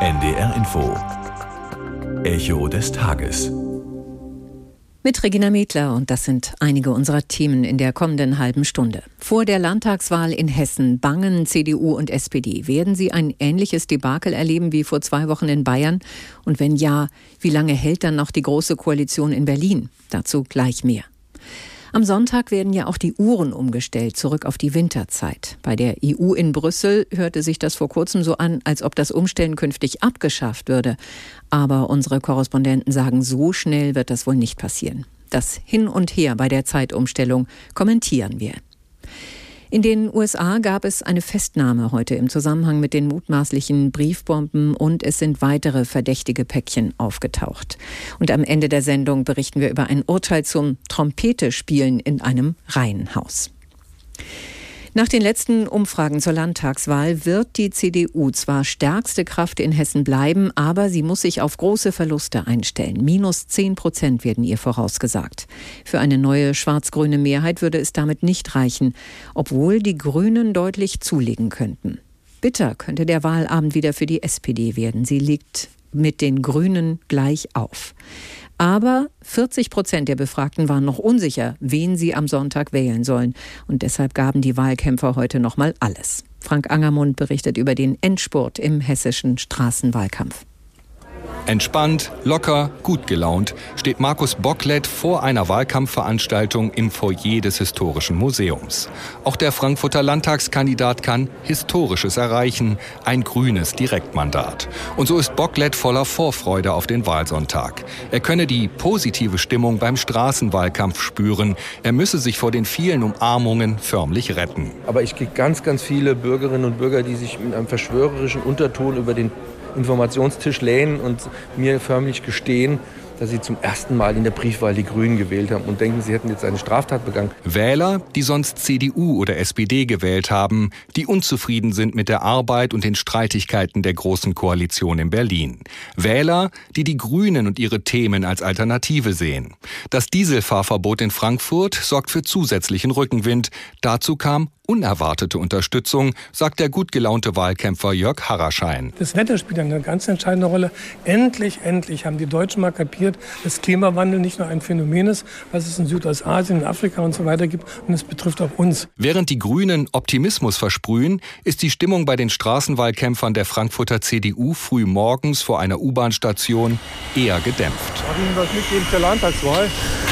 NDR Info. Echo des Tages. Mit Regina Medler, und das sind einige unserer Themen in der kommenden halben Stunde. Vor der Landtagswahl in Hessen bangen CDU und SPD. Werden sie ein ähnliches Debakel erleben wie vor 2 Wochen in Bayern? Und wenn ja, wie lange hält dann noch die Große Koalition in Berlin? Dazu gleich mehr. Am Sonntag werden ja auch die Uhren umgestellt, zurück auf die Winterzeit. Bei der EU in Brüssel hörte sich das vor kurzem so an, als ob das Umstellen künftig abgeschafft würde. Aber unsere Korrespondenten sagen, so schnell wird das wohl nicht passieren. Das Hin und Her bei der Zeitumstellung kommentieren wir. In den USA gab es eine Festnahme heute im Zusammenhang mit den mutmaßlichen Briefbomben und es sind weitere verdächtige Päckchen aufgetaucht. Und am Ende der Sendung berichten wir über ein Urteil zum Trompetespielen in einem Reihenhaus. Nach den letzten Umfragen zur Landtagswahl wird die CDU zwar stärkste Kraft in Hessen bleiben, aber sie muss sich auf große Verluste einstellen. -10% werden ihr vorausgesagt. Für eine neue schwarz-grüne Mehrheit würde es damit nicht reichen, obwohl die Grünen deutlich zulegen könnten. Bitter könnte der Wahlabend wieder für die SPD werden. Sie liegt mit den Grünen gleich auf. Aber 40% der Befragten waren noch unsicher, wen sie am Sonntag wählen sollen. Und deshalb gaben die Wahlkämpfer heute nochmal alles. Frank Angermund berichtet über den Endspurt im hessischen Straßenwahlkampf. Entspannt, locker, gut gelaunt steht Markus Bocklet vor einer Wahlkampfveranstaltung im Foyer des Historischen Museums. Auch der Frankfurter Landtagskandidat kann Historisches erreichen, ein grünes Direktmandat. Und so ist Bocklet voller Vorfreude auf den Wahlsonntag. Er könne die positive Stimmung beim Straßenwahlkampf spüren. Er müsse sich vor den vielen Umarmungen förmlich retten. Aber ich kriege ganz viele Bürgerinnen und Bürger, die sich mit einem verschwörerischen Unterton über den Informationstisch lehnen und mir förmlich gestehen, dass sie zum ersten Mal in der Briefwahl die Grünen gewählt haben und denken, sie hätten jetzt eine Straftat begangen. Wähler, die sonst CDU oder SPD gewählt haben, die unzufrieden sind mit der Arbeit und den Streitigkeiten der Großen Koalition in Berlin. Wähler, die die Grünen und ihre Themen als Alternative sehen. Das Dieselfahrverbot in Frankfurt sorgt für zusätzlichen Rückenwind. Dazu kam unerwartete Unterstützung, sagt der gut gelaunte Wahlkämpfer Jörg Harraschein. Das Wetter spielt eine ganz entscheidende Rolle. Endlich haben die Deutschen mal kapiert, dass Klimawandel nicht nur ein Phänomen ist, was es in Südostasien, in Afrika und so weiter gibt, und es betrifft auch uns. Während die Grünen Optimismus versprühen, ist die Stimmung bei den Straßenwahlkämpfern der Frankfurter CDU früh morgens vor einer U-Bahn-Station eher gedämpft. Darf ich Ihnen was mitgeben zur Landtagswahl?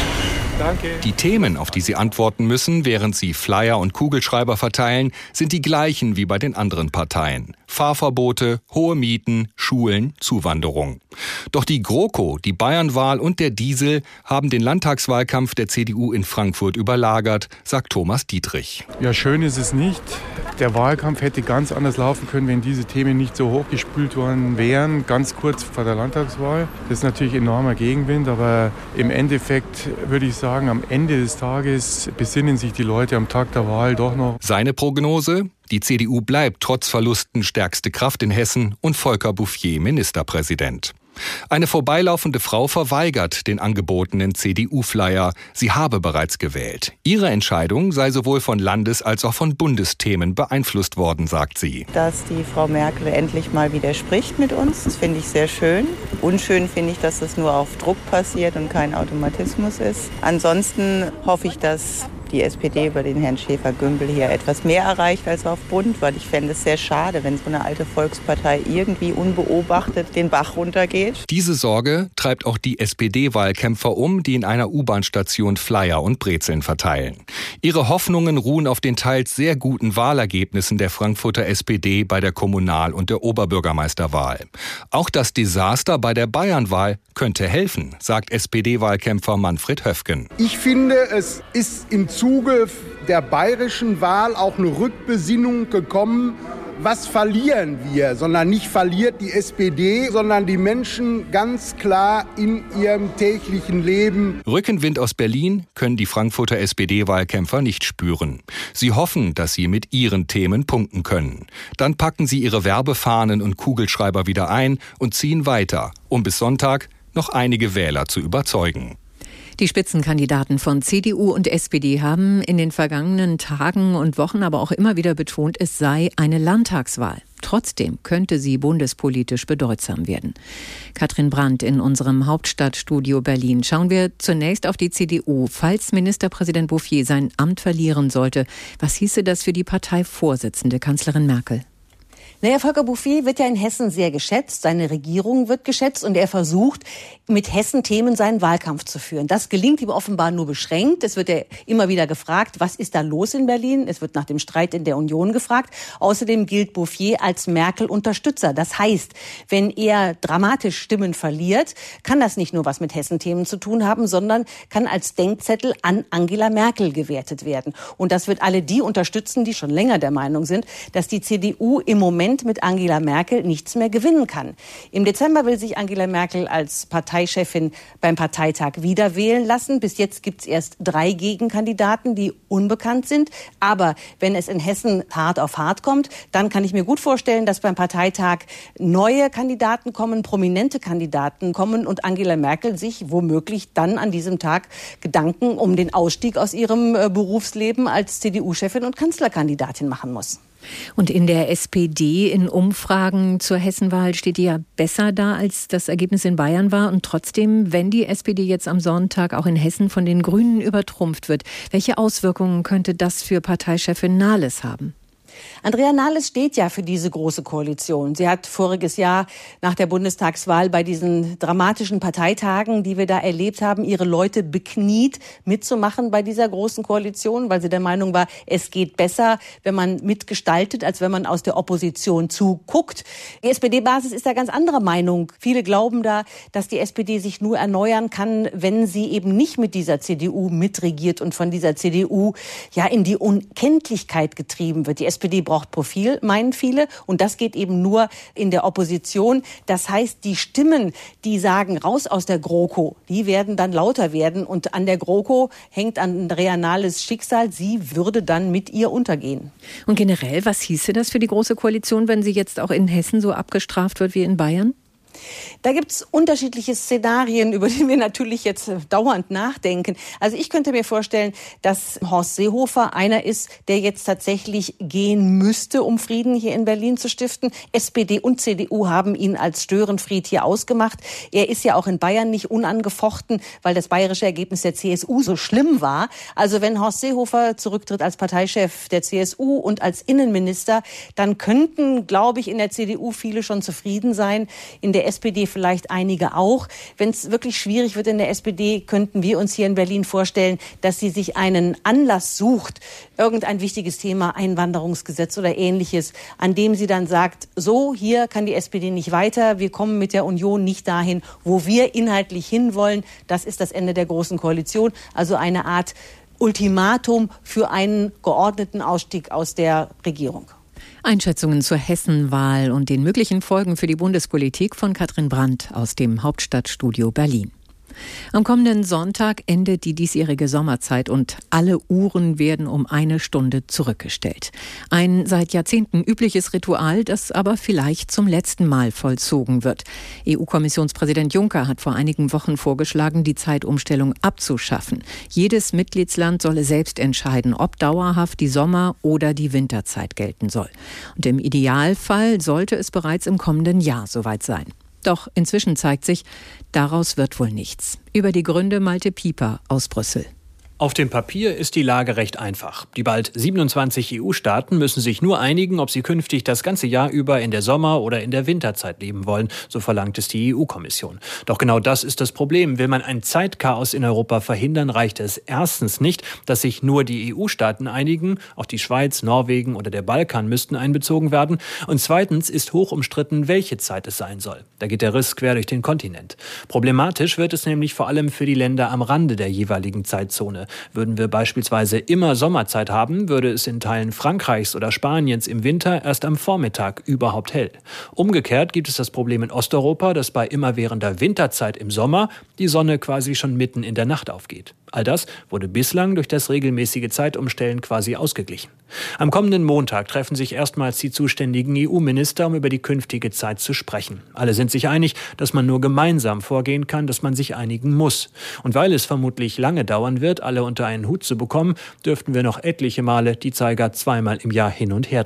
Danke. Die Themen, auf die sie antworten müssen, während sie Flyer und Kugelschreiber verteilen, sind die gleichen wie bei den anderen Parteien. Fahrverbote, hohe Mieten, Schulen, Zuwanderung. Doch die GroKo, die Bayernwahl und der Diesel haben den Landtagswahlkampf der CDU in Frankfurt überlagert, sagt Thomas Dietrich. Ja, schön ist es nicht. Der Wahlkampf hätte ganz anders laufen können, wenn diese Themen nicht so hochgespült worden wären, ganz kurz vor der Landtagswahl. Das ist natürlich enormer Gegenwind, aber im Endeffekt würde ich sagen, am Ende des Tages besinnen sich die Leute am Tag der Wahl doch noch. Seine Prognose? Die CDU bleibt trotz Verlusten stärkste Kraft in Hessen und Volker Bouffier Ministerpräsident. Eine vorbeilaufende Frau verweigert den angebotenen CDU-Flyer. Sie habe bereits gewählt. Ihre Entscheidung sei sowohl von Landes- als auch von Bundesthemen beeinflusst worden, sagt sie. Dass die Frau Merkel endlich mal widerspricht mit uns, das finde ich sehr schön. Unschön finde ich, dass das nur auf Druck passiert und kein Automatismus ist. Ansonsten hoffe ich, dass die SPD über den Herrn Schäfer-Gümbel hier etwas mehr erreicht als auf Bund, weil ich fände es sehr schade, wenn so eine alte Volkspartei irgendwie unbeobachtet den Bach runtergeht. Diese Sorge treibt auch die SPD-Wahlkämpfer um, die in einer U-Bahn-Station Flyer und Brezeln verteilen. Ihre Hoffnungen ruhen auf den teils sehr guten Wahlergebnissen der Frankfurter SPD bei der Kommunal- und der Oberbürgermeisterwahl. Auch das Desaster bei der Bayernwahl könnte helfen, sagt SPD-Wahlkämpfer Manfred Höfgen. Ich finde, es ist im Zuge der bayerischen Wahl auch eine Rückbesinnung gekommen. Was verlieren wir? Sondern nicht verliert die SPD, sondern die Menschen ganz klar in ihrem täglichen Leben. Rückenwind aus Berlin können die Frankfurter SPD-Wahlkämpfer nicht spüren. Sie hoffen, dass sie mit ihren Themen punkten können. Dann packen sie ihre Werbefahnen und Kugelschreiber wieder ein und ziehen weiter, um bis Sonntag noch einige Wähler zu überzeugen. Die Spitzenkandidaten von CDU und SPD haben in den vergangenen Tagen und Wochen aber auch immer wieder betont, es sei eine Landtagswahl. Trotzdem könnte sie bundespolitisch bedeutsam werden. Katrin Brandt in unserem Hauptstadtstudio Berlin. Schauen wir zunächst auf die CDU. Falls Ministerpräsident Bouffier sein Amt verlieren sollte, was hieße das für die Parteivorsitzende Kanzlerin Merkel? Naja, Volker Bouffier wird ja in Hessen sehr geschätzt, seine Regierung wird geschätzt und er versucht, mit Hessen-Themen seinen Wahlkampf zu führen. Das gelingt ihm offenbar nur beschränkt. Es wird ja immer wieder gefragt, was ist da los in Berlin? Es wird nach dem Streit in der Union gefragt. Außerdem gilt Bouffier als Merkel-Unterstützer. Das heißt, wenn er dramatisch Stimmen verliert, kann das nicht nur was mit Hessen-Themen zu tun haben, sondern kann als Denkzettel an Angela Merkel gewertet werden. Und das wird alle die unterstützen, die schon länger der Meinung sind, dass die CDU im Moment mit Angela Merkel nichts mehr gewinnen kann. Im Dezember will sich Angela Merkel als Parteichefin beim Parteitag wieder wählen lassen. Bis jetzt gibt es erst 3 Gegenkandidaten, die unbekannt sind. Aber wenn es in Hessen hart auf hart kommt, dann kann ich mir gut vorstellen, dass beim Parteitag neue Kandidaten kommen, prominente Kandidaten kommen und Angela Merkel sich womöglich dann an diesem Tag Gedanken um den Ausstieg aus ihrem Berufsleben als CDU-Chefin und Kanzlerkandidatin machen muss. Und in der SPD in Umfragen zur Hessenwahl steht die ja besser da, als das Ergebnis in Bayern war. Und trotzdem, wenn die SPD jetzt am Sonntag auch in Hessen von den Grünen übertrumpft wird, welche Auswirkungen könnte das für Parteichefin Nahles haben? Andrea Nahles steht ja für diese große Koalition. Sie hat voriges Jahr nach der Bundestagswahl bei diesen dramatischen Parteitagen, die wir da erlebt haben, ihre Leute bekniet, mitzumachen bei dieser großen Koalition, weil sie der Meinung war, es geht besser, wenn man mitgestaltet, als wenn man aus der Opposition zuguckt. Die SPD-Basis ist da ganz anderer Meinung. Viele glauben da, dass die SPD sich nur erneuern kann, wenn sie eben nicht mit dieser CDU mitregiert und von dieser CDU ja in die Unkenntlichkeit getrieben wird. Die SPD braucht Profil, meinen viele, und das geht eben nur in der Opposition. Das heißt, die Stimmen, die sagen, raus aus der GroKo, die werden dann lauter werden und an der GroKo hängt Andrea Nahles Schicksal. Sie würde dann mit ihr untergehen. Und generell, was hieße das für die Große Koalition, wenn sie jetzt auch in Hessen so abgestraft wird wie in Bayern? Da gibt's unterschiedliche Szenarien, über die wir natürlich jetzt dauernd nachdenken. Also ich könnte mir vorstellen, dass Horst Seehofer einer ist, der jetzt tatsächlich gehen müsste, um Frieden hier in Berlin zu stiften. SPD und CDU haben ihn als Störenfried hier ausgemacht. Er ist ja auch in Bayern nicht unangefochten, weil das bayerische Ergebnis der CSU so schlimm war. Also wenn Horst Seehofer zurücktritt als Parteichef der CSU und als Innenminister, dann könnten, glaube ich, in der CDU viele schon zufrieden sein. In der SPD vielleicht einige auch. Wenn es wirklich schwierig wird in der SPD, könnten wir uns hier in Berlin vorstellen, dass sie sich einen Anlass sucht, irgendein wichtiges Thema, Einwanderungsgesetz oder Ähnliches, an dem sie dann sagt, so, hier kann die SPD nicht weiter, wir kommen mit der Union nicht dahin, wo wir inhaltlich hinwollen. Das ist das Ende der Großen Koalition, also eine Art Ultimatum für einen geordneten Ausstieg aus der Regierung. Einschätzungen zur Hessenwahl und den möglichen Folgen für die Bundespolitik von Katrin Brandt aus dem Hauptstadtstudio Berlin. Am kommenden Sonntag endet die diesjährige Sommerzeit und alle Uhren werden um 1 Stunde zurückgestellt. Ein seit Jahrzehnten übliches Ritual, das aber vielleicht zum letzten Mal vollzogen wird. EU-Kommissionspräsident Juncker hat vor einigen Wochen vorgeschlagen, die Zeitumstellung abzuschaffen. Jedes Mitgliedsland solle selbst entscheiden, ob dauerhaft die Sommer- oder die Winterzeit gelten soll. Und im Idealfall sollte es bereits im kommenden Jahr soweit sein. Doch inzwischen zeigt sich, daraus wird wohl nichts. Über die Gründe Malte Pieper aus Brüssel. Auf dem Papier ist die Lage recht einfach. Die bald 27 EU-Staaten müssen sich nur einigen, ob sie künftig das ganze Jahr über in der Sommer- oder in der Winterzeit leben wollen, so verlangt es die EU-Kommission. Doch genau das ist das Problem. Will man ein Zeitchaos in Europa verhindern, reicht es erstens nicht, dass sich nur die EU-Staaten einigen, auch die Schweiz, Norwegen oder der Balkan müssten einbezogen werden. Und zweitens ist hoch umstritten, welche Zeit es sein soll. Da geht der Riss quer durch den Kontinent. Problematisch wird es nämlich vor allem für die Länder am Rande der jeweiligen Zeitzone. Würden wir beispielsweise immer Sommerzeit haben, würde es in Teilen Frankreichs oder Spaniens im Winter erst am Vormittag überhaupt hell. Umgekehrt gibt es das Problem in Osteuropa, dass bei immerwährender Winterzeit im Sommer die Sonne quasi schon mitten in der Nacht aufgeht. All das wurde bislang durch das regelmäßige Zeitumstellen quasi ausgeglichen. Am kommenden Montag treffen sich erstmals die zuständigen EU-Minister, um über die künftige Zeit zu sprechen. Alle sind sich einig, dass man nur gemeinsam vorgehen kann, dass man sich einigen muss. Und weil es vermutlich lange dauern wird, alle unter einen Hut zu bekommen, dürften wir noch etliche Male die Zeiger zweimal im Jahr hin und her drehen.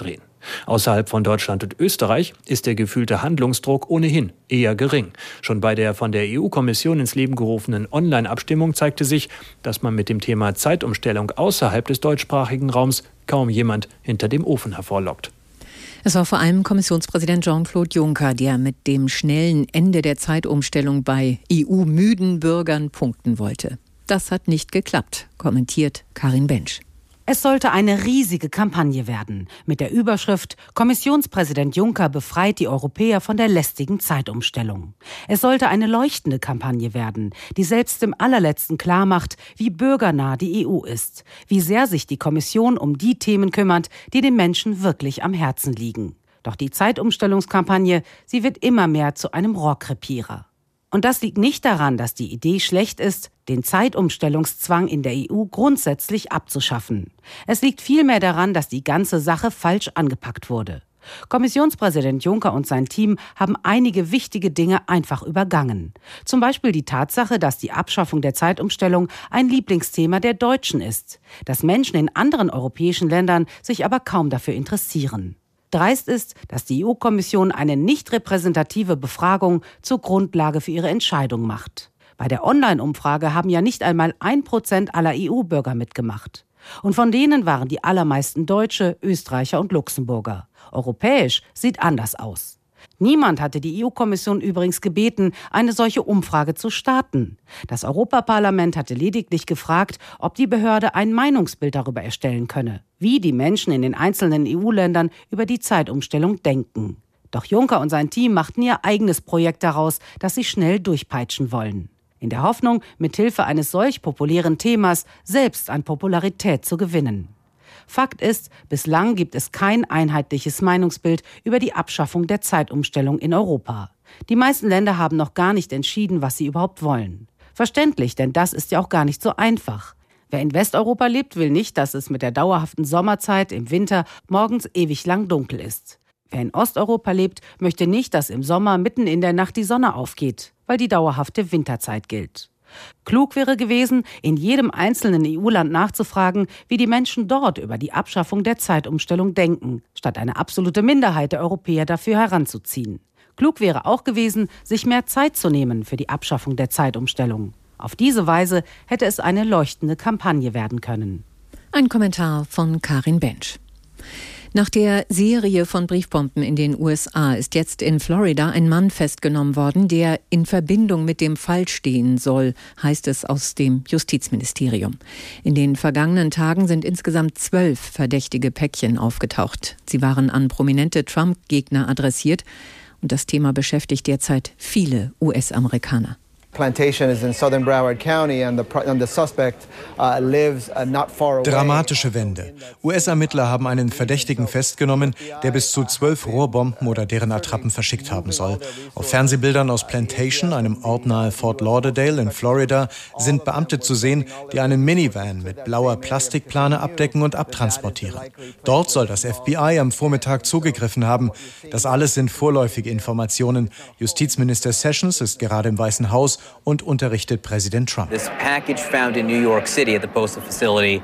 Außerhalb von Deutschland und Österreich ist der gefühlte Handlungsdruck ohnehin eher gering. Schon bei der von der EU-Kommission ins Leben gerufenen Online-Abstimmung zeigte sich, dass man mit dem Thema Zeitumstellung außerhalb des deutschsprachigen Raums kaum jemand hinter dem Ofen hervorlockt. Es war vor allem Kommissionspräsident Jean-Claude Juncker, der mit dem schnellen Ende der Zeitumstellung bei EU-müden Bürgern punkten wollte. Das hat nicht geklappt, kommentiert Karin Bensch. Es sollte eine riesige Kampagne werden, mit der Überschrift »Kommissionspräsident Juncker befreit die Europäer von der lästigen Zeitumstellung«. Es sollte eine leuchtende Kampagne werden, die selbst dem Allerletzten klarmacht, wie bürgernah die EU ist, wie sehr sich die Kommission um die Themen kümmert, die den Menschen wirklich am Herzen liegen. Doch die Zeitumstellungskampagne, sie wird immer mehr zu einem Rohrkrepierer. Und das liegt nicht daran, dass die Idee schlecht ist, den Zeitumstellungszwang in der EU grundsätzlich abzuschaffen. Es liegt vielmehr daran, dass die ganze Sache falsch angepackt wurde. Kommissionspräsident Juncker und sein Team haben einige wichtige Dinge einfach übergangen. Zum Beispiel die Tatsache, dass die Abschaffung der Zeitumstellung ein Lieblingsthema der Deutschen ist, dass Menschen in anderen europäischen Ländern sich aber kaum dafür interessieren. Dreist ist, dass die EU-Kommission eine nicht repräsentative Befragung zur Grundlage für ihre Entscheidung macht. Bei der Online-Umfrage haben ja nicht einmal 1% aller EU-Bürger mitgemacht. Und von denen waren die allermeisten Deutsche, Österreicher und Luxemburger. Europäisch sieht anders aus. Niemand hatte die EU-Kommission übrigens gebeten, eine solche Umfrage zu starten. Das Europaparlament hatte lediglich gefragt, ob die Behörde ein Meinungsbild darüber erstellen könne, wie die Menschen in den einzelnen EU-Ländern über die Zeitumstellung denken. Doch Juncker und sein Team machten ihr eigenes Projekt daraus, das sie schnell durchpeitschen wollen. In der Hoffnung, mithilfe eines solch populären Themas selbst an Popularität zu gewinnen. Fakt ist, bislang gibt es kein einheitliches Meinungsbild über die Abschaffung der Zeitumstellung in Europa. Die meisten Länder haben noch gar nicht entschieden, was sie überhaupt wollen. Verständlich, denn das ist ja auch gar nicht so einfach. Wer in Westeuropa lebt, will nicht, dass es mit der dauerhaften Sommerzeit im Winter morgens ewig lang dunkel ist. Wer in Osteuropa lebt, möchte nicht, dass im Sommer mitten in der Nacht die Sonne aufgeht, weil die dauerhafte Winterzeit gilt. Klug wäre gewesen, in jedem einzelnen EU-Land nachzufragen, wie die Menschen dort über die Abschaffung der Zeitumstellung denken, statt eine absolute Minderheit der Europäer dafür heranzuziehen. Klug wäre auch gewesen, sich mehr Zeit zu nehmen für die Abschaffung der Zeitumstellung. Auf diese Weise hätte es eine leuchtende Kampagne werden können. Ein Kommentar von Karin Bensch. Nach der Serie von Briefbomben in den USA ist jetzt in Florida ein Mann festgenommen worden, der in Verbindung mit dem Fall stehen soll, heißt es aus dem Justizministerium. In den vergangenen Tagen sind insgesamt 12 verdächtige Päckchen aufgetaucht. Sie waren an prominente Trump-Gegner adressiert und das Thema beschäftigt derzeit viele US-Amerikaner. Plantation is in southern Broward County and the suspect lives not far away. Dramatische Wende. US-Ermittler haben einen Verdächtigen festgenommen, der bis zu 12 Rohrbomben oder deren Attrappen verschickt haben soll. Auf Fernsehbildern aus Plantation, einem Ort nahe Fort Lauderdale in Florida, sind Beamte zu sehen, die einen Minivan mit blauer Plastikplane abdecken und abtransportieren. Dort soll das FBI am Vormittag zugegriffen haben. Das alles sind vorläufige Informationen. Justizminister Sessions ist gerade im Weißen Haus und unterrichtet Präsident Trump. This package found in New York City at the postal facility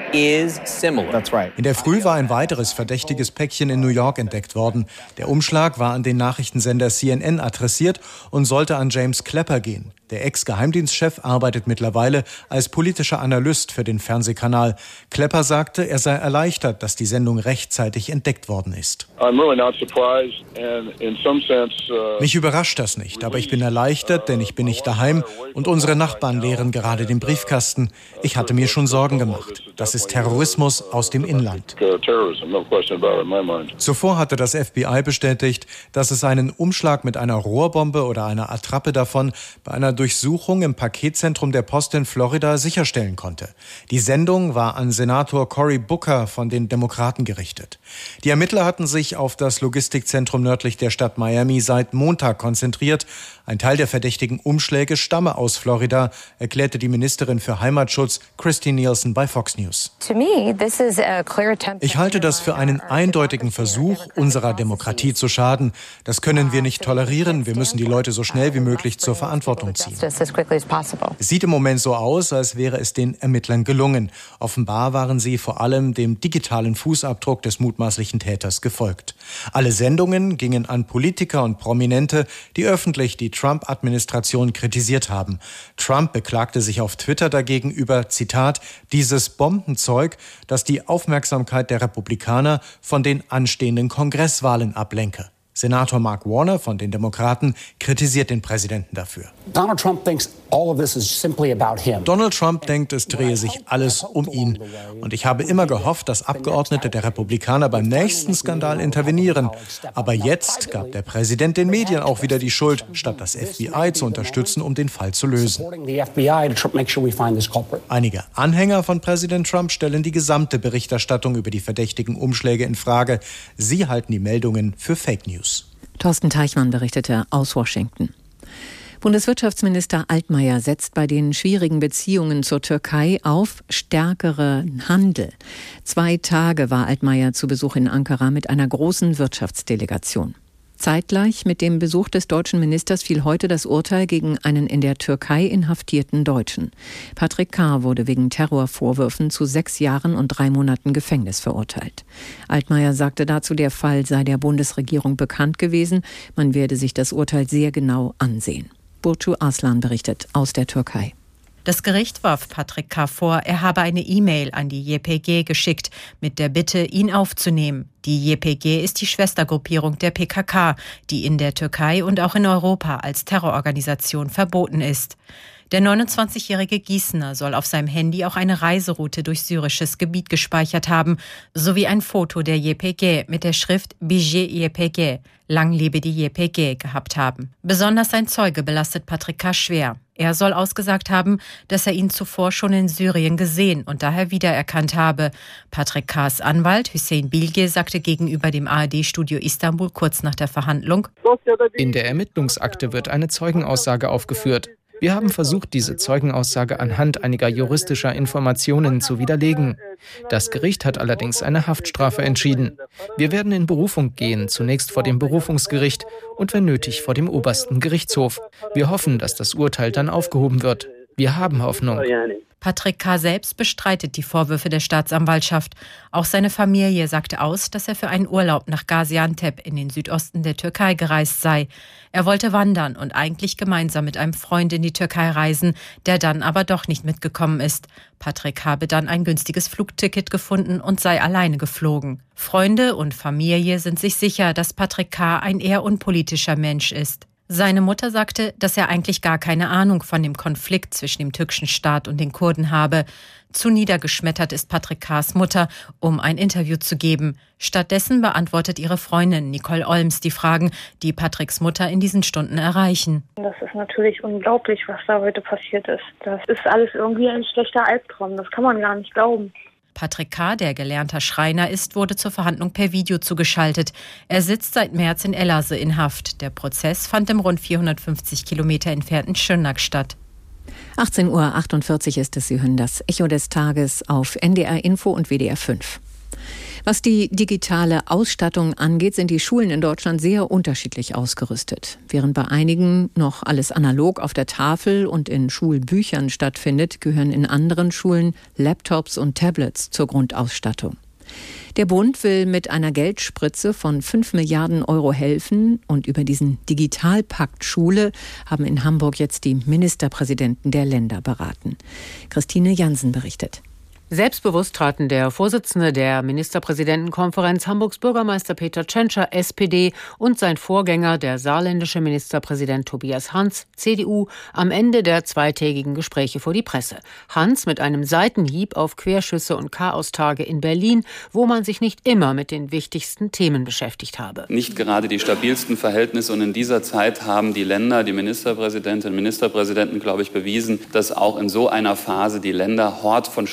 is similar. That's right. In der Früh war ein weiteres verdächtiges Päckchen in New York entdeckt worden. Der Umschlag war an den Nachrichtensender CNN adressiert und sollte an James Clapper gehen. Der Ex-Geheimdienstchef arbeitet mittlerweile als politischer Analyst für den Fernsehkanal. Clapper sagte, er sei erleichtert, dass die Sendung rechtzeitig entdeckt worden ist. Mich überrascht das nicht, aber ich bin erleichtert, denn ich bin nicht daheim und unsere Nachbarn leeren gerade den Briefkasten. Ich hatte mir schon Sorgen gemacht. Das ist Terrorismus aus dem Inland. Zuvor hatte das FBI bestätigt, dass es einen Umschlag mit einer Rohrbombe oder einer Attrappe davon bei einer Durchsuchung im Paketzentrum der Post in Florida sicherstellen konnte. Die Sendung war an Senator Cory Booker von den Demokraten gerichtet. Die Ermittler hatten sich auf das Logistikzentrum nördlich der Stadt Miami seit Montag konzentriert. Ein Teil der verdächtigen Umschläge stamme aus Florida, erklärte die Ministerin für Heimatschutz Christy Nielsen bei Fox News. Ich halte das für einen eindeutigen Versuch, unserer Demokratie zu schaden. Das können wir nicht tolerieren. Wir müssen die Leute so schnell wie möglich zur Verantwortung ziehen. Es sieht im Moment so aus, als wäre es den Ermittlern gelungen. Offenbar waren sie vor allem dem digitalen Fußabdruck des mutmaßlichen Täters gefolgt. Alle Sendungen gingen an Politiker und Prominente, die öffentlich die Trump-Administration kritisiert haben. Trump beklagte sich auf Twitter dagegen über, Zitat, dieses Bombenzeug, das die Aufmerksamkeit der Republikaner von den anstehenden Kongresswahlen ablenke. Senator Mark Warner von den Demokraten kritisiert den Präsidenten dafür. Donald Trump denkt, es drehe sich alles um ihn. Und ich habe immer gehofft, dass Abgeordnete der Republikaner beim nächsten Skandal intervenieren. Aber jetzt gab der Präsident den Medien auch wieder die Schuld, statt das FBI zu unterstützen, um den Fall zu lösen. Einige Anhänger von Präsident Trump stellen die gesamte Berichterstattung über die verdächtigen Umschläge in Frage. Sie halten die Meldungen für Fake News. Thorsten Teichmann berichtete aus Washington. Bundeswirtschaftsminister Altmaier setzt bei den schwierigen Beziehungen zur Türkei auf stärkeren Handel. 2 Tage war Altmaier zu Besuch in Ankara mit einer großen Wirtschaftsdelegation. Zeitgleich mit dem Besuch des deutschen Ministers fiel heute das Urteil gegen einen in der Türkei inhaftierten Deutschen. Patrick K. wurde wegen Terrorvorwürfen zu 6 Jahren und 3 Monaten Gefängnis verurteilt. Altmaier sagte dazu, der Fall sei der Bundesregierung bekannt gewesen. Man werde sich das Urteil sehr genau ansehen. Burcu Arslan berichtet aus der Türkei. Das Gericht warf Patrick K. vor, er habe eine E-Mail an die YPG geschickt, mit der Bitte, ihn aufzunehmen. Die YPG ist die Schwestergruppierung der PKK, die in der Türkei und auch in Europa als Terrororganisation verboten ist. Der 29-jährige Gießener soll auf seinem Handy auch eine Reiseroute durch syrisches Gebiet gespeichert haben, sowie ein Foto der YPG mit der Schrift Bije YPG, lang lebe die YPG, gehabt haben. Besonders ein Zeuge belastet Patrick K. schwer. Er soll ausgesagt haben, dass er ihn zuvor schon in Syrien gesehen und daher wiedererkannt habe. Patrick K.'s Anwalt Hüseyin Bilge sagte gegenüber dem ARD-Studio Istanbul kurz nach der Verhandlung: In der Ermittlungsakte wird eine Zeugenaussage aufgeführt. Wir haben versucht, diese Zeugenaussage anhand einiger juristischer Informationen zu widerlegen. Das Gericht hat allerdings eine Haftstrafe entschieden. Wir werden in Berufung gehen, zunächst vor dem Berufungsgericht und wenn nötig vor dem obersten Gerichtshof. Wir hoffen, dass das Urteil dann aufgehoben wird. Wir haben Hoffnung. Patrick K. selbst bestreitet die Vorwürfe der Staatsanwaltschaft. Auch seine Familie sagte aus, dass er für einen Urlaub nach Gaziantep in den Südosten der Türkei gereist sei. Er wollte wandern und eigentlich gemeinsam mit einem Freund in die Türkei reisen, der dann aber doch nicht mitgekommen ist. Patrick habe dann ein günstiges Flugticket gefunden und sei alleine geflogen. Freunde und Familie sind sich sicher, dass Patrick K. ein eher unpolitischer Mensch ist. Seine Mutter sagte, dass er eigentlich gar keine Ahnung von dem Konflikt zwischen dem türkischen Staat und den Kurden habe. Zu niedergeschmettert ist Patrick K.'s Mutter, um ein Interview zu geben. Stattdessen beantwortet ihre Freundin Nicole Olms die Fragen, die Patricks Mutter in diesen Stunden erreichen. Das ist natürlich unglaublich, was da heute passiert ist. Das ist alles irgendwie ein schlechter Albtraum. Das kann man gar nicht glauben. Patrick K., der gelernter Schreiner ist, wurde zur Verhandlung per Video zugeschaltet. Er sitzt seit März in Elazığ in Haft. Der Prozess fand im rund 450 Kilometer entfernten Şırnak statt. 18:48 Uhr ist es. Sie hören das Echo des Tages auf NDR Info und WDR 5. Was die digitale Ausstattung angeht, sind die Schulen in Deutschland sehr unterschiedlich ausgerüstet. Während bei einigen noch alles analog auf der Tafel und in Schulbüchern stattfindet, gehören in anderen Schulen Laptops und Tablets zur Grundausstattung. Der Bund will mit einer Geldspritze von 5 Milliarden Euro helfen und über diesen Digitalpakt Schule haben in Hamburg jetzt die Ministerpräsidenten der Länder beraten. Christine Jansen berichtet. Selbstbewusst traten der Vorsitzende der Ministerpräsidentenkonferenz, Hamburgs Bürgermeister Peter Tschentscher, SPD, und sein Vorgänger, der saarländische Ministerpräsident Tobias Hans, CDU, am Ende der zweitägigen Gespräche vor die Presse. Hans mit einem Seitenhieb auf Querschüsse und Chaostage in Berlin, wo man sich nicht immer mit den wichtigsten Themen beschäftigt habe. Nicht gerade die stabilsten Verhältnisse, und in dieser Zeit haben die Länder, die Ministerpräsidentinnen und Ministerpräsidenten, glaube ich, bewiesen, dass auch in so einer Phase die Länder Hort von Stabilität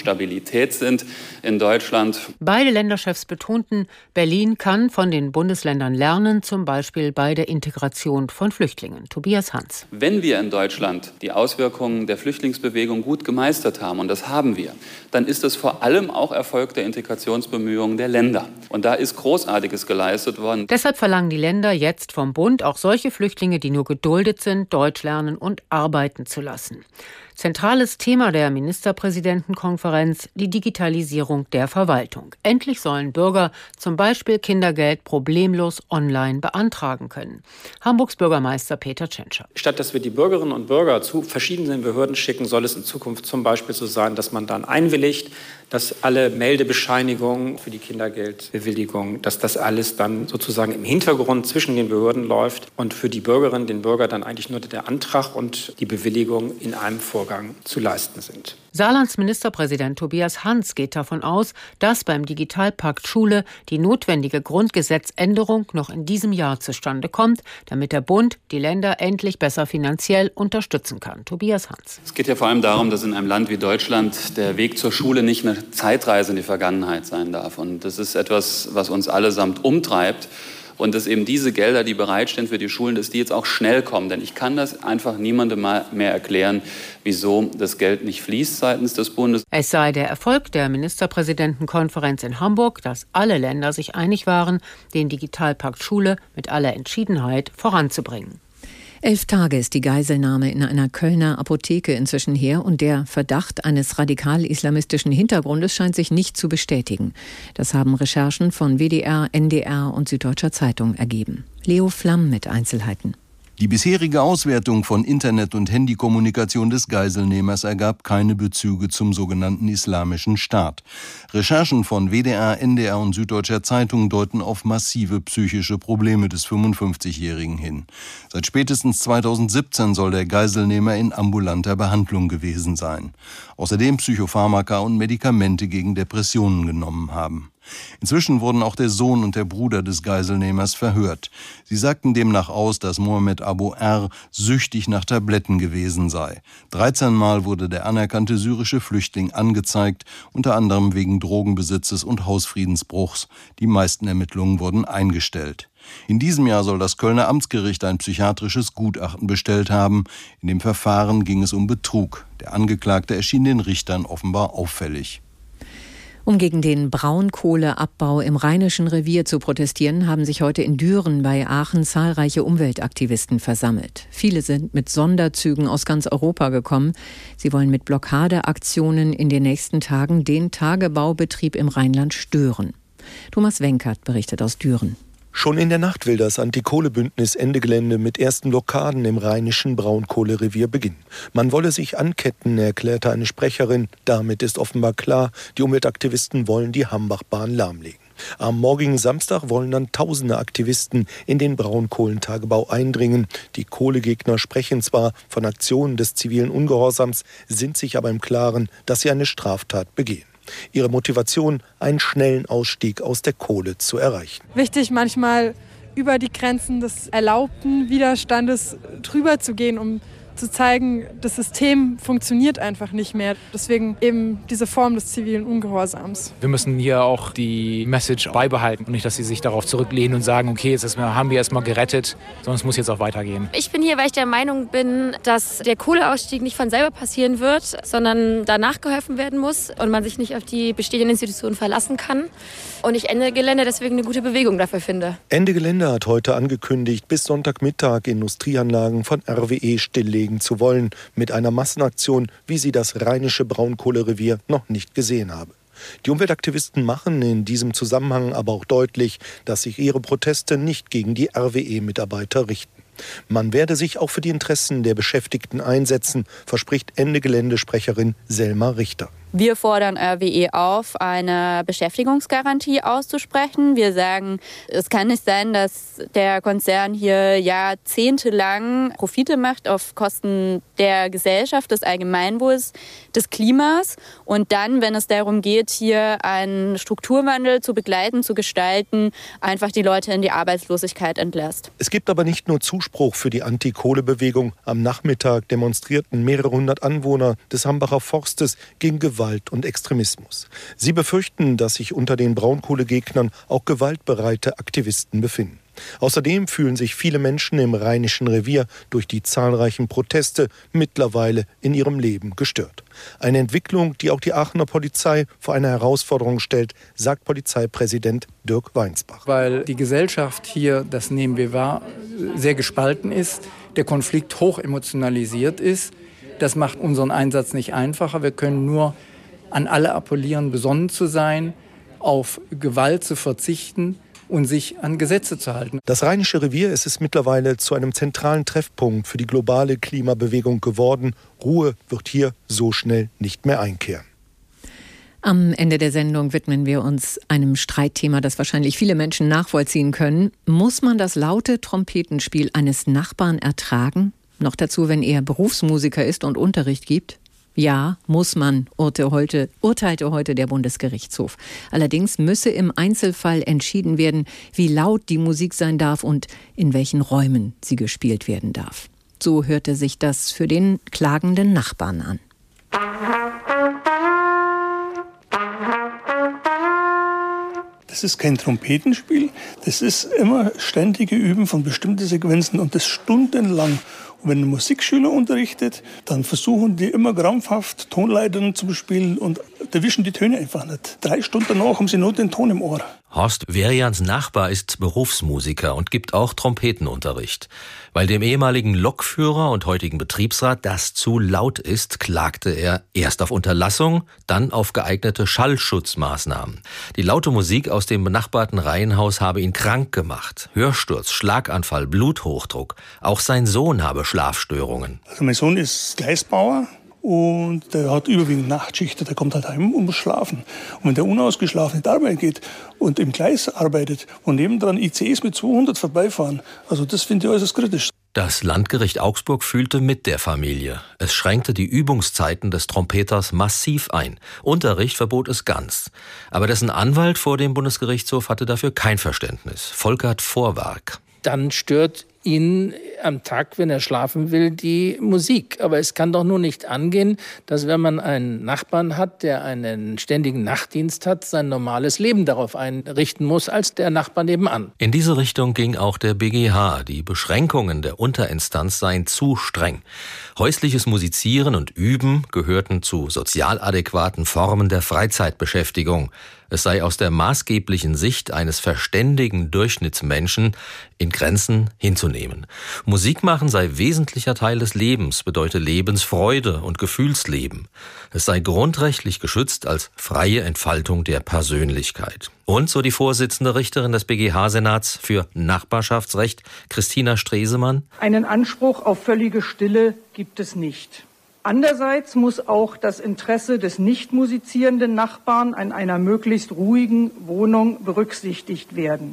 Realität sind in Deutschland. Beide Länderchefs betonten, Berlin kann von den Bundesländern lernen, zum Beispiel bei der Integration von Flüchtlingen. Tobias Hans. Wenn wir in Deutschland die Auswirkungen der Flüchtlingsbewegung gut gemeistert haben, und das haben wir, dann ist es vor allem auch Erfolg der Integrationsbemühungen der Länder. Und da ist Großartiges geleistet worden. Deshalb verlangen die Länder jetzt vom Bund, auch solche Flüchtlinge, die nur geduldet sind, Deutsch lernen und arbeiten zu lassen. Zentrales Thema der Ministerpräsidentenkonferenz, die Digitalisierung der Verwaltung. Endlich sollen Bürger zum Beispiel Kindergeld problemlos online beantragen können. Hamburgs Bürgermeister Peter Tschentscher. Statt dass wir die Bürgerinnen und Bürger zu verschiedenen Behörden schicken, soll es in Zukunft zum Beispiel so sein, dass man dann einwilligt, dass alle Meldebescheinigungen für die Kindergeldbewilligung, dass das alles dann sozusagen im Hintergrund zwischen den Behörden läuft und für die Bürgerinnen, den Bürger dann eigentlich nur der Antrag und die Bewilligung in einem Vorgang zu leisten sind. Saarlands Ministerpräsident Tobias Hans geht davon aus, dass beim Digitalpakt Schule die notwendige Grundgesetzänderung noch in diesem Jahr zustande kommt, damit der Bund die Länder endlich besser finanziell unterstützen kann. Tobias Hans. Es geht ja vor allem darum, dass in einem Land wie Deutschland der Weg zur Schule nicht eine Zeitreise in die Vergangenheit sein darf. Und das ist etwas, was uns allesamt umtreibt. Und dass eben diese Gelder, die bereitstehen für die Schulen, dass die jetzt auch schnell kommen. Denn ich kann das einfach niemandem mehr erklären, wieso das Geld nicht fließt seitens des Bundes. Es sei der Erfolg der Ministerpräsidentenkonferenz in Hamburg, dass alle Länder sich einig waren, den Digitalpakt Schule mit aller Entschiedenheit voranzubringen. 11 Tage ist die Geiselnahme in einer Kölner Apotheke inzwischen her und der Verdacht eines radikal-islamistischen Hintergrundes scheint sich nicht zu bestätigen. Das haben Recherchen von WDR, NDR und Süddeutscher Zeitung ergeben. Leo Flamm mit Einzelheiten. Die bisherige Auswertung von Internet- und Handykommunikation des Geiselnehmers ergab keine Bezüge zum sogenannten Islamischen Staat. Recherchen von WDR, NDR und Süddeutscher Zeitung deuten auf massive psychische Probleme des 55-Jährigen hin. Seit spätestens 2017 soll der Geiselnehmer in ambulanter Behandlung gewesen sein. Außerdem Psychopharmaka und Medikamente gegen Depressionen genommen haben. Inzwischen wurden auch der Sohn und der Bruder des Geiselnehmers verhört. Sie sagten demnach aus, dass Mohammed Abu R. süchtig nach Tabletten gewesen sei. 13 Mal wurde der anerkannte syrische Flüchtling angezeigt, unter anderem wegen Drogenbesitzes und Hausfriedensbruchs. Die meisten Ermittlungen wurden eingestellt. In diesem Jahr soll das Kölner Amtsgericht ein psychiatrisches Gutachten bestellt haben. In dem Verfahren ging es um Betrug. Der Angeklagte erschien den Richtern offenbar auffällig. Um gegen den Braunkohleabbau im Rheinischen Revier zu protestieren, haben sich heute in Düren bei Aachen zahlreiche Umweltaktivisten versammelt. Viele sind mit Sonderzügen aus ganz Europa gekommen. Sie wollen mit Blockadeaktionen in den nächsten Tagen den Tagebaubetrieb im Rheinland stören. Thomas Wenkert berichtet aus Düren. Schon in der Nacht will das Antikohlebündnis Ende Gelände mit ersten Blockaden im rheinischen Braunkohlerevier beginnen. Man wolle sich anketten, erklärte eine Sprecherin. Damit ist offenbar klar, die Umweltaktivisten wollen die Hambachbahn lahmlegen. Am morgigen Samstag wollen dann tausende Aktivisten in den Braunkohlentagebau eindringen. Die Kohlegegner sprechen zwar von Aktionen des zivilen Ungehorsams, sind sich aber im Klaren, dass sie eine Straftat begehen. Ihre Motivation, einen schnellen Ausstieg aus der Kohle zu erreichen. Wichtig, manchmal über die Grenzen des erlaubten Widerstandes drüber zu gehen, um zu zeigen, das System funktioniert einfach nicht mehr. Deswegen eben diese Form des zivilen Ungehorsams. Wir müssen hier auch die Message beibehalten und nicht, dass sie sich darauf zurücklehnen und sagen, okay, jetzt haben wir erstmal gerettet, sondern es muss jetzt auch weitergehen. Ich bin hier, weil ich der Meinung bin, dass der Kohleausstieg nicht von selber passieren wird, sondern danach geholfen werden muss und man sich nicht auf die bestehenden Institutionen verlassen kann. Und ich Ende Gelände deswegen eine gute Bewegung dafür finde. Ende Gelände hat heute angekündigt, bis Sonntagmittag Industrieanlagen von RWE stilllegen zu wollen, mit einer Massenaktion, wie sie das rheinische Braunkohlerevier noch nicht gesehen habe. Die Umweltaktivisten machen in diesem Zusammenhang aber auch deutlich, dass sich ihre Proteste nicht gegen die RWE-Mitarbeiter richten. Man werde sich auch für die Interessen der Beschäftigten einsetzen, verspricht Ende Gelände-Sprecherin Selma Richter. Wir fordern RWE auf, eine Beschäftigungsgarantie auszusprechen. Wir sagen, es kann nicht sein, dass der Konzern hier jahrzehntelang Profite macht auf Kosten der Gesellschaft, des Allgemeinwohls, des Klimas. Und dann, wenn es darum geht, hier einen Strukturwandel zu begleiten, zu gestalten, einfach die Leute in die Arbeitslosigkeit entlässt. Es gibt aber nicht nur Zuspruch für die Anti-Kohle-Bewegung. Am Nachmittag demonstrierten mehrere hundert Anwohner des Hambacher Forstes gegen Gewalt Gewalt und Extremismus. Sie befürchten, dass sich unter den Braunkohlegegnern auch gewaltbereite Aktivisten befinden. Außerdem fühlen sich viele Menschen im Rheinischen Revier durch die zahlreichen Proteste mittlerweile in ihrem Leben gestört. Eine Entwicklung, die auch die Aachener Polizei vor eine Herausforderung stellt, sagt Polizeipräsident Dirk Weinsbach. Weil die Gesellschaft hier, das nehmen wir wahr, sehr gespalten ist, der Konflikt hoch emotionalisiert ist. Das macht unseren Einsatz nicht einfacher. Wir können nur an alle appellieren, besonnen zu sein, auf Gewalt zu verzichten und sich an Gesetze zu halten. Das Rheinische Revier ist mittlerweile zu einem zentralen Treffpunkt für die globale Klimabewegung geworden. Ruhe wird hier so schnell nicht mehr einkehren. Am Ende der Sendung widmen wir uns einem Streitthema, das wahrscheinlich viele Menschen nachvollziehen können. Muss man das laute Trompetenspiel eines Nachbarn ertragen? Noch dazu, wenn er Berufsmusiker ist und Unterricht gibt? Ja, muss man, urteilte heute der Bundesgerichtshof. Allerdings müsse im Einzelfall entschieden werden, wie laut die Musik sein darf und in welchen Räumen sie gespielt werden darf. So hörte sich das für den klagenden Nachbarn an. Das ist kein Trompetenspiel, das ist immer ständige Üben von bestimmten Sequenzen und das stundenlang. Und wenn ein Musikschüler unterrichtet, dann versuchen die immer krampfhaft Tonleitern zu bespielen und erwischen die Töne einfach nicht. 3 Stunden danach haben sie nur den Ton im Ohr. Horst Verians Nachbar ist Berufsmusiker und gibt auch Trompetenunterricht. Weil dem ehemaligen Lokführer und heutigen Betriebsrat das zu laut ist, klagte er erst auf Unterlassung, dann auf geeignete Schallschutzmaßnahmen. Die laute Musik aus dem benachbarten Reihenhaus habe ihn krank gemacht. Hörsturz, Schlaganfall, Bluthochdruck. Auch sein Sohn habe Schlafstörungen. Also mein Sohn ist Gleisbauer. Und der hat überwiegend Nachtschichten, der kommt halt heim und muss schlafen. Und wenn der unausgeschlafen in die Arbeit geht und im Gleis arbeitet und nebendran ICEs mit 200 vorbeifahren, also das finde ich äußerst kritisch. Das Landgericht Augsburg fühlte mit der Familie. Es schränkte die Übungszeiten des Trompeters massiv ein. Unterricht verbot es ganz. Aber dessen Anwalt vor dem Bundesgerichtshof hatte dafür kein Verständnis. Volkert Vorwerk. Dann stört ihn am Tag, wenn er schlafen will, die Musik. Aber es kann doch nur nicht angehen, dass wenn man einen Nachbarn hat, der einen ständigen Nachtdienst hat, sein normales Leben darauf einrichten muss, als der Nachbar nebenan. In diese Richtung ging auch der BGH. Die Beschränkungen der Unterinstanz seien zu streng. Häusliches Musizieren und Üben gehörten zu sozial adäquaten Formen der Freizeitbeschäftigung. Es sei aus der maßgeblichen Sicht eines verständigen Durchschnittsmenschen in Grenzen hinzunehmen. Musik machen sei wesentlicher Teil des Lebens, bedeute Lebensfreude und Gefühlsleben. Es sei grundrechtlich geschützt als freie Entfaltung der Persönlichkeit. Und, so die Vorsitzende Richterin des BGH-Senats für Nachbarschaftsrecht, Christina Stresemann: Einen Anspruch auf völlige Stille gibt es nicht. Andererseits muss auch das Interesse des nicht musizierenden Nachbarn an einer möglichst ruhigen Wohnung berücksichtigt werden.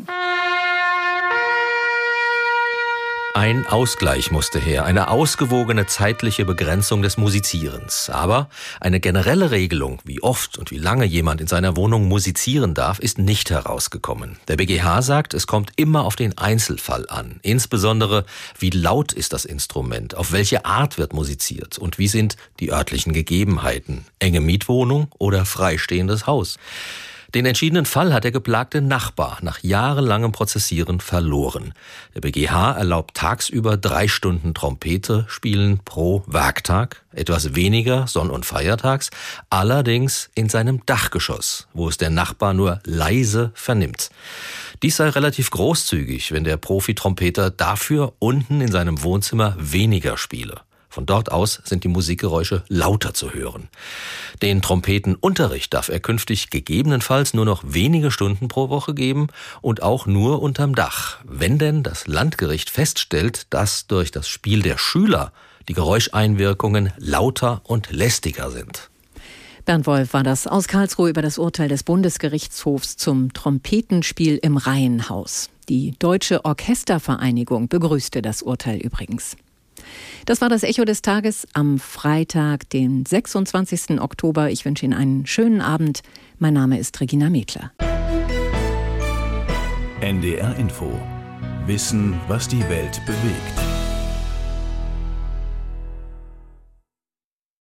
Ein Ausgleich musste her, eine ausgewogene zeitliche Begrenzung des Musizierens. Aber eine generelle Regelung, wie oft und wie lange jemand in seiner Wohnung musizieren darf, ist nicht herausgekommen. Der BGH sagt, es kommt immer auf den Einzelfall an. Insbesondere, wie laut ist das Instrument, auf welche Art wird musiziert und wie sind die örtlichen Gegebenheiten. Enge Mietwohnung oder freistehendes Haus. Den entschiedenen Fall hat der geplagte Nachbar nach jahrelangem Prozessieren verloren. Der BGH erlaubt tagsüber 3 Stunden Trompete spielen pro Werktag, etwas weniger sonn- und feiertags, allerdings in seinem Dachgeschoss, wo es der Nachbar nur leise vernimmt. Dies sei relativ großzügig, wenn der Profi-Trompeter dafür unten in seinem Wohnzimmer weniger spiele. Von dort aus sind die Musikgeräusche lauter zu hören. Den Trompetenunterricht darf er künftig gegebenenfalls nur noch wenige Stunden pro Woche geben und auch nur unterm Dach, wenn denn das Landgericht feststellt, dass durch das Spiel der Schüler die Geräuscheinwirkungen lauter und lästiger sind. Bernd Wolf war das aus Karlsruhe über das Urteil des Bundesgerichtshofs zum Trompetenspiel im Reihenhaus. Die Deutsche Orchestervereinigung begrüßte das Urteil übrigens. Das war das Echo des Tages am Freitag, den 26. Oktober. Ich wünsche Ihnen einen schönen Abend. Mein Name ist Regina Metler. NDR Info. Wissen, was die Welt bewegt.